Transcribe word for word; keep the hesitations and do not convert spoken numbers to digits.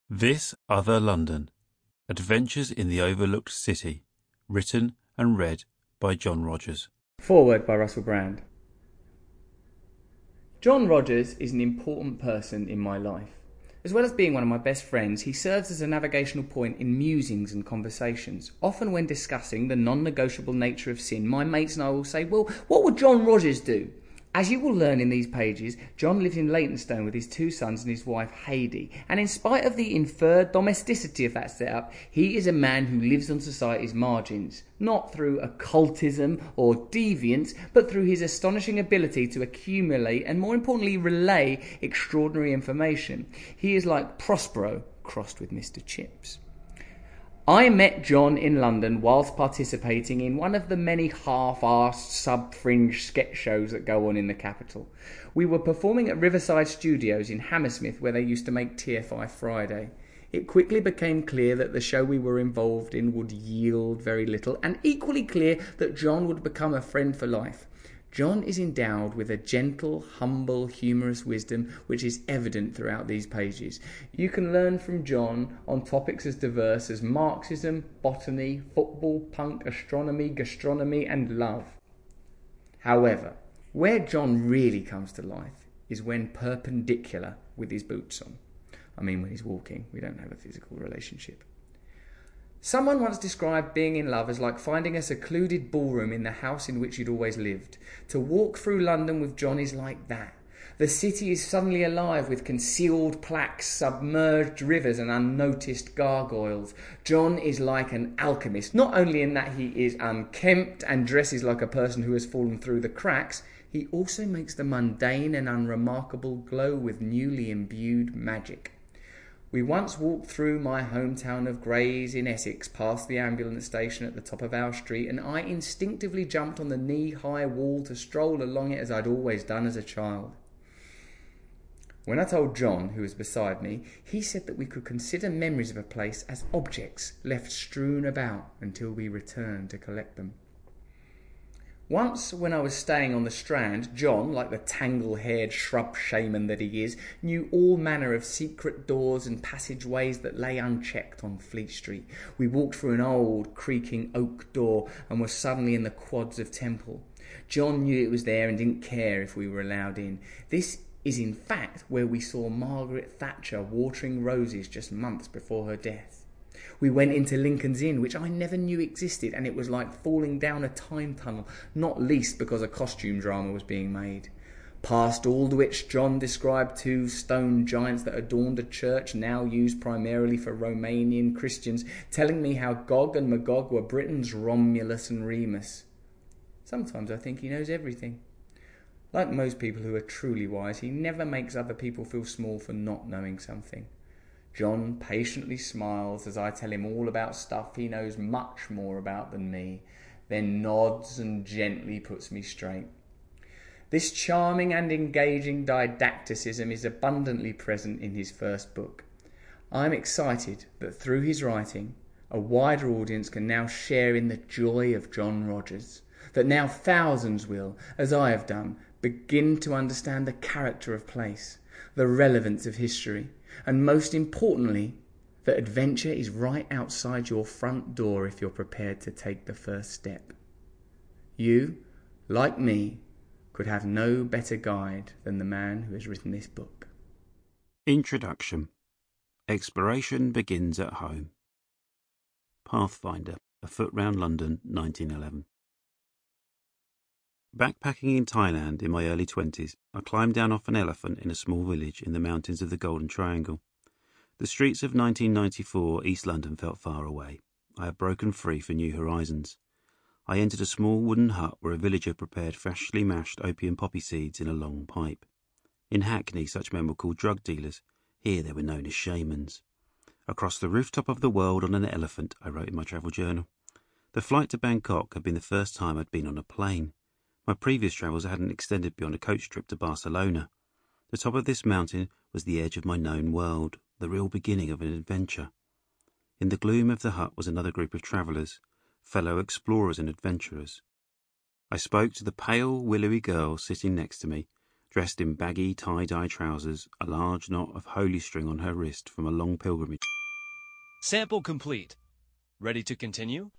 This Other London, Adventures in the Overlooked City, written and read by John Rogers. Foreword by Russell Brand. John Rogers is an important person in my life. As well as being one of my best friends, he serves as a navigational point in musings and conversations. Often when discussing the non-negotiable nature of sin, my mates and I will say, well, what would John Rogers do? As you will learn in these pages, John lives in Leytonstone with his two sons and his wife Heidi. And in spite of the inferred domesticity of that setup, he is a man who lives on society's margins. Not through occultism or deviance, but through his astonishing ability to accumulate and, more importantly, relay extraordinary information. He is like Prospero crossed with Mister Chips. I met John in London whilst participating in one of the many half-arsed sub-fringe sketch shows that go on in the capital. We were performing at Riverside Studios in Hammersmith, where they used to make T F I Friday. It quickly became clear that the show we were involved in would yield very little, and equally clear that John would become a friend for life. John is endowed with a gentle, humble, humorous wisdom which is evident throughout these pages. You can learn from John on topics as diverse as Marxism, botany, football, punk, astronomy, gastronomy and love. However, where John really comes to life is when perpendicular with his boots on. I mean when he's walking. We don't have a physical relationship. Someone once described being in love as like finding a secluded ballroom in the house in which you'd always lived. To walk through London with John is like that. The city is suddenly alive with concealed plaques, submerged rivers and unnoticed gargoyles. John is like an alchemist, not only in that he is unkempt and dresses like a person who has fallen through the cracks, he also makes the mundane and unremarkable glow with newly imbued magic. We once walked through my hometown of Grays in Essex, past the ambulance station at the top of our street, and I instinctively jumped on the knee-high wall to stroll along it as I'd always done as a child. When I told John, who was beside me, he said that we could consider memories of a place as objects left strewn about until we returned to collect them. Once, when I was staying on the Strand, John, like the tangle-haired shrub shaman that he is, knew all manner of secret doors and passageways that lay unchecked on Fleet Street. We walked through an old, creaking oak door and were suddenly in the quads of Temple. John knew it was there and didn't care if we were allowed in. This is in fact where we saw Margaret Thatcher watering roses just months before her death. We went into Lincoln's Inn, which I never knew existed, and it was like falling down a time tunnel, not least because a costume drama was being made. Past Aldwych, John described two stone giants that adorned a church now used primarily for Romanian Christians, telling me how Gog and Magog were Britain's Romulus and Remus. Sometimes I think he knows everything. Like most people who are truly wise, he never makes other people feel small for not knowing something. John patiently smiles as I tell him all about stuff he knows much more about than me, then nods and gently puts me straight. This charming and engaging didacticism is abundantly present in his first book. I am excited that through his writing, a wider audience can now share in the joy of John Rogers, that now thousands will, as I have done, begin to understand the character of place, the relevance of history, and most importantly, that adventure is right outside your front door if you're prepared to take the first step. You, like me, could have no better guide than the man who has written this book. Introduction. Exploration begins at home. Pathfinder, A Foot Round London, nineteen eleven. Backpacking in Thailand in my early twenties, I climbed down off an elephant in a small village in the mountains of the Golden Triangle. The streets of nineteen ninety-four East London felt far away. I had broken free for new horizons. I entered a small wooden hut where a villager prepared freshly mashed opium poppy seeds in a long pipe. In Hackney, such men were called drug dealers. Here they were known as shamans. Across the rooftop of the world on an elephant, I wrote in my travel journal. The flight to Bangkok had been the first time I'd been on a plane. My previous travels hadn't extended beyond a coach trip to Barcelona. The top of this mountain was the edge of my known world, the real beginning of an adventure. In the gloom of the hut was another group of travellers, fellow explorers and adventurers. I spoke to the pale, willowy girl sitting next to me, dressed in baggy tie-dye trousers, a large knot of holy string on her wrist from a long pilgrimage. Sample complete. Ready to continue?